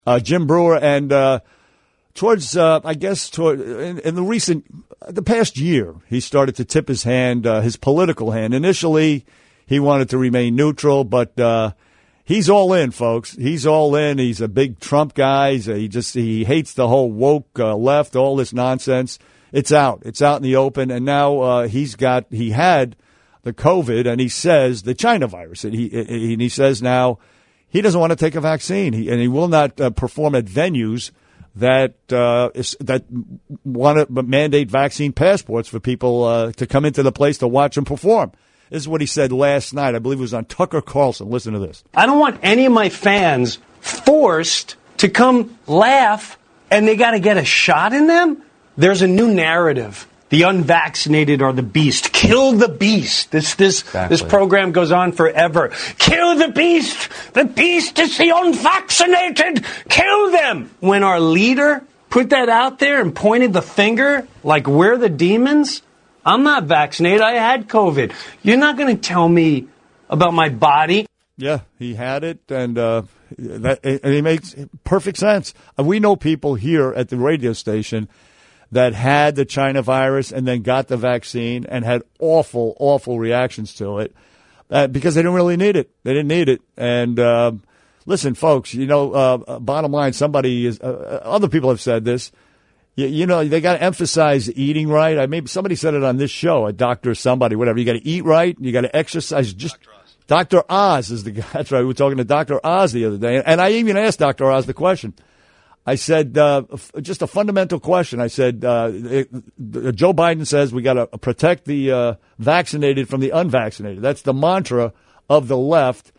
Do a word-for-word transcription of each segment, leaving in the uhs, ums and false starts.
Uh, Jim Brewer, and uh, towards, uh, I guess, toward, in, in the recent, the past year, he started to tip his hand, uh, his political hand. Initially, he wanted to remain neutral, but uh, he's all in, folks. He's all in. He's a big Trump guy. He's a, he just he hates the whole woke uh, left, all this nonsense. It's out. It's out in the open, and now uh, he's got he had the COVID, and he says the China virus, and he and he says now. He doesn't want to take a vaccine, he, and he will not uh, perform at venues that uh, is, that want to mandate vaccine passports for people uh, to come into the place to watch him perform. This is what he said last night. I believe it was on Tucker Carlson. Listen to this. I don't want any of my fans forced to come laugh, and they got to get a shot in them. There's a new narrative. The unvaccinated are the beast. Kill the beast. This this exactly. This program goes on forever. Kill the beast. The beast is the unvaccinated. Kill them. When our leader put that out there and pointed the finger like we're the demons, I'm not vaccinated. I had COVID. You're not going to tell me about my body. Yeah, he had it, and uh, that and it makes perfect sense. We know people here at the radio station that had the China virus and then got the vaccine and had awful, awful reactions to it uh, because they didn't really need it. They didn't need it. And uh, listen, folks, you know, uh, bottom line, somebody is, uh, other people have said this. You, you know, they got to emphasize eating right. I maybe somebody said it on this show, a doctor, somebody, whatever. You got to eat right. You got to exercise. Just Doctor Oz is the guy. That's right. We were talking to Doctor Oz the other day, and I even asked Doctor Oz the question. I said, uh, just a fundamental question. I said, uh, it, Joe Biden says we got to protect the uh, vaccinated from the unvaccinated. That's the mantra of the left.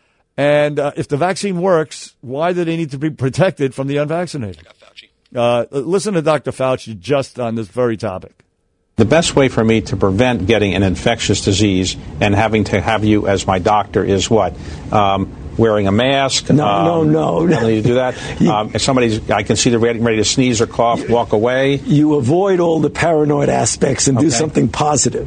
And uh, if the vaccine works, why do they need to be protected from the unvaccinated? I got Fauci. Uh, listen to Doctor Fauci just on this very topic. The best way for me to prevent getting an infectious disease and having to have you as my doctor is what? Um, Wearing a mask. No, um, no, no. I don't need to do that. Um, if somebody's, I can see they're ready, ready to sneeze or cough, walk away. You avoid all the paranoid aspects and okay. do something positive.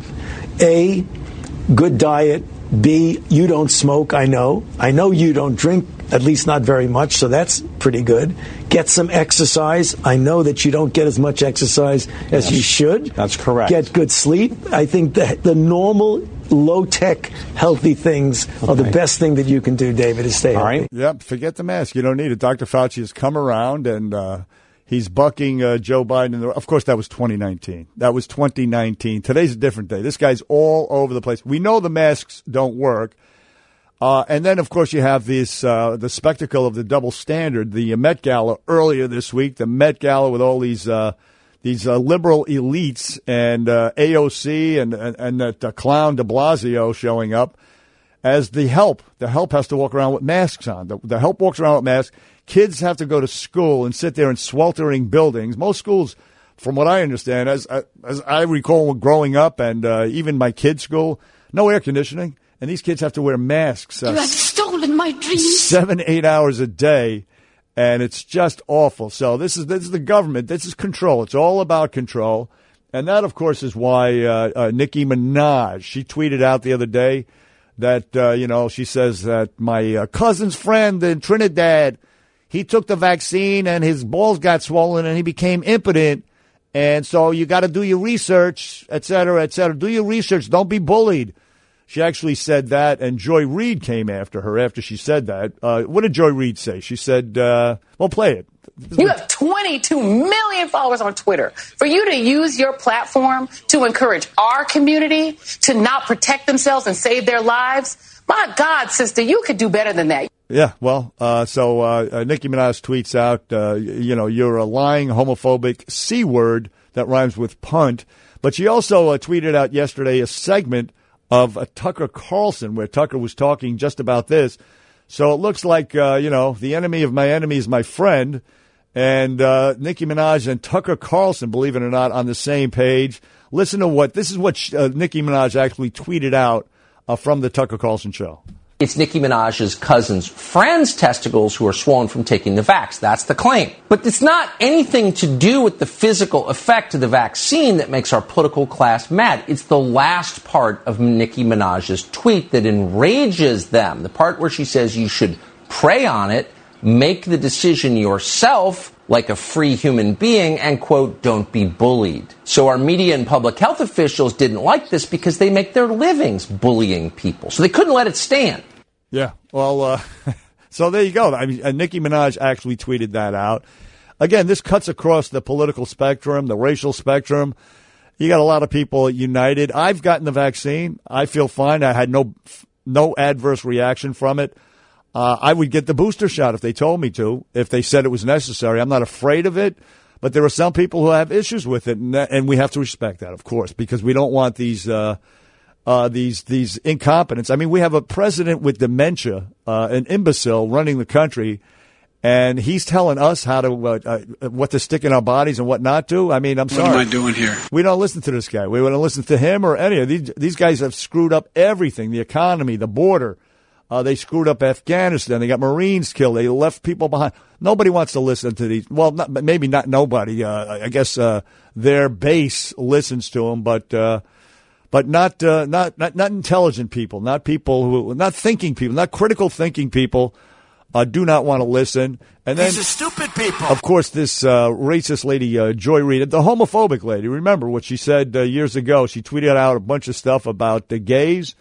A, good diet. B, you don't smoke, I know. I know you don't drink, at least not very much, so that's pretty good. Get some exercise. I know that you don't get as much exercise as yes, you should. That's correct. Get good sleep. I think that the normal, low-tech, healthy things okay. are the best thing that you can do, David, is stay All healthy. right. Yep, forget the mask. You don't need it. Doctor Fauci has come around, and uh, he's bucking uh, Joe Biden. Of course, that was twenty nineteen. That was twenty nineteen. Today's a different day. This guy's all over the place. We know the masks don't work. Uh, and then, of course, you have this uh, the spectacle of the double standard, the Met Gala earlier this week, the Met Gala with all these uh, these uh, liberal elites and uh, A O C and and, and that uh, clown de Blasio showing up as the help. The help has to walk around with masks on. The, the help walks around with masks. Kids have to go to school and sit there in sweltering buildings. Most schools, from what I understand, as as I recall growing up and uh, even my kids' school, no air conditioning. And these kids have to wear masks. Uh, you have stolen my dreams. Seven, eight hours a day, and it's just awful. So this is this is the government. This is control. It's all about control, and that, of course, is why uh, uh, Nicki Minaj, she tweeted out the other day that uh, you know she says that my uh, cousin's friend in Trinidad, he took the vaccine and his balls got swollen and he became impotent, and so you got to do your research, et cetera, et cetera. Do your research. Don't be bullied. She actually said that, and Joy Reid came after her after she said that. Uh, what did Joy Reid say? She said, uh, well, play it. You have twenty-two million followers on Twitter. For you to use your platform to encourage our community to not protect themselves and save their lives, my God, sister, you could do better than that. Yeah, well, uh, so uh, uh, Nicki Minaj tweets out, uh, you know, you're a lying, homophobic C word that rhymes with punt. But she also uh, tweeted out yesterday a segment of uh, Tucker Carlson, where Tucker was talking just about this. So it looks like, uh, you know, the enemy of my enemy is my friend. And uh, Nicki Minaj and Tucker Carlson, believe it or not, on the same page. Listen to what, this is what uh, Nicki Minaj actually tweeted out uh, from the Tucker Carlson show. It's Nicki Minaj's cousin's friend's testicles who are swollen from taking the vax. That's the claim. But it's not anything to do with the physical effect of the vaccine that makes our political class mad. It's the last part of Nicki Minaj's tweet that enrages them. The part where she says you should pray on it. make the decision yourself like a free human being and, quote, don't be bullied. So our media and public health officials didn't like this because they make their livings bullying people. So they couldn't let it stand. Yeah, well, uh, so there you go. I mean, uh, Nicki Minaj actually tweeted that out. Again, this cuts across the political spectrum, the racial spectrum. You got a lot of people united. I've gotten the vaccine. I feel fine. I had no no adverse reaction from it. Uh, I would get the booster shot if they told me to, if they said it was necessary. I'm not afraid of it, but there are some people who have issues with it, and, that, and we have to respect that, of course, because we don't want these uh, uh, these these incompetents. I mean, we have a president with dementia, uh, an imbecile running the country, and he's telling us how to uh, uh, what to stick in our bodies and what not to. I mean, I'm sorry. What am I doing here? We don't listen to this guy. We want to listen to him or any of these. These guys have screwed up everything: the economy, the border. Uh, they screwed up Afghanistan. They got Marines killed. They left people behind. Nobody wants to listen to these. Well, not, maybe not nobody. Uh, I guess uh, their base listens to them, but uh, but not, uh, not not not intelligent people, not people who, not thinking people, not critical thinking people. Uh, do not want to listen. And then, these are stupid people. Of course, this uh, racist lady, uh, Joy Reid, the homophobic lady. Remember what she said uh, years ago? She tweeted out a bunch of stuff about the gays.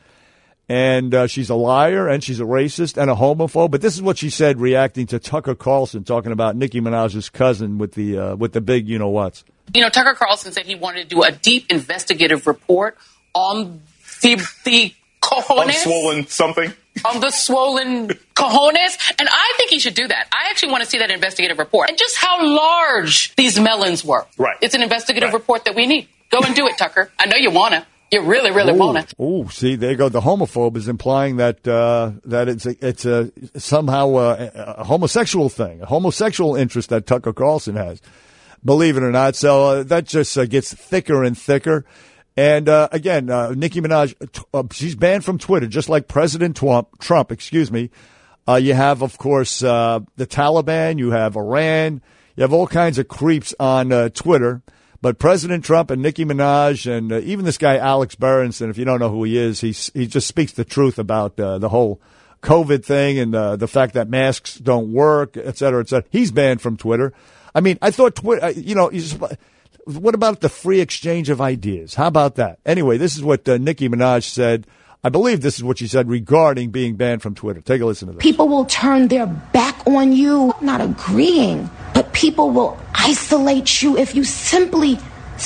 And uh, she's a liar, and she's a racist, and a homophobe. But this is what she said, reacting to Tucker Carlson talking about Nicki Minaj's cousin with the uh, with the big you-know-whats. You know, Tucker Carlson said he wanted to do a deep investigative report on the the cojones. On swollen something. On the swollen cojones. And I think he should do that. I actually want to see that investigative report. And just how large these melons were. Right. It's an investigative right. report that we need. Go and do it, Tucker. I know you want to. You really, really want it. Oh, see, there you go. The homophobe is implying that uh, that it's a, it's a somehow a, a homosexual thing, a homosexual interest that Tucker Carlson has. Believe it or not, so uh, that just uh, gets thicker and thicker. And uh, again, uh, Nicki Minaj, uh, she's banned from Twitter, just like President Trump. Trump, excuse me. Uh, you have, of course, uh, the Taliban. You have Iran. You have all kinds of creeps on uh, Twitter. But President Trump and Nicki Minaj and uh, even this guy Alex Berenson, if you don't know who he is, he he just speaks the truth about uh, the whole COVID thing and uh, the fact that masks don't work, et cetera, et cetera. He's banned from Twitter. I mean, I thought Twitter, you know, just, what about the free exchange of ideas? How about that? Anyway, this is what uh, Nicki Minaj said. I believe this is what she said regarding being banned from Twitter. Take a listen to this. People will turn their back on you, not agreeing, but people will isolate you if you simply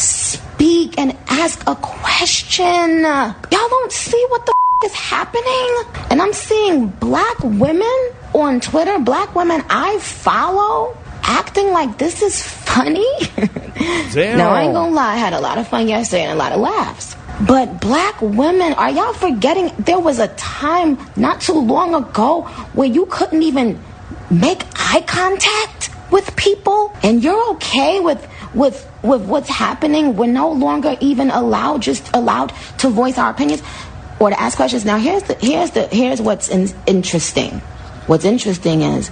speak and ask a question. Y'all don't see what the f- is happening? And I'm seeing black women on Twitter, black women I follow, acting like this is funny. Damn. Now, I ain't gonna lie, I had a lot of fun yesterday and a lot of laughs. But black women, are y'all forgetting there was a time not too long ago where you couldn't even make eye contact with people? And you're okay with with with what's happening? We're no longer even allowed, just allowed to voice our opinions or to ask questions. Now, here's the here's the here's what's in, interesting. What's interesting is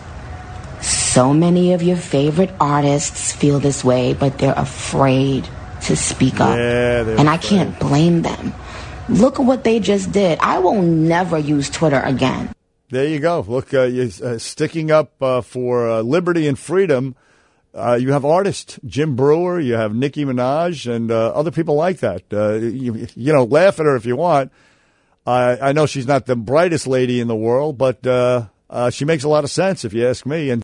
so many of your favorite artists feel this way, but they're afraid to speak up. Yeah, and I can't blame them. Look at what they just did. I will never use Twitter again. There you go. Look, uh, you're uh, sticking up uh, for uh, liberty and freedom. Uh, you have artists, Jim Brewer, you have Nicki Minaj, and uh, other people like that. Uh, you, you know, laugh at her if you want. I, I know she's not the brightest lady in the world, but uh, uh, she makes a lot of sense if you ask me. And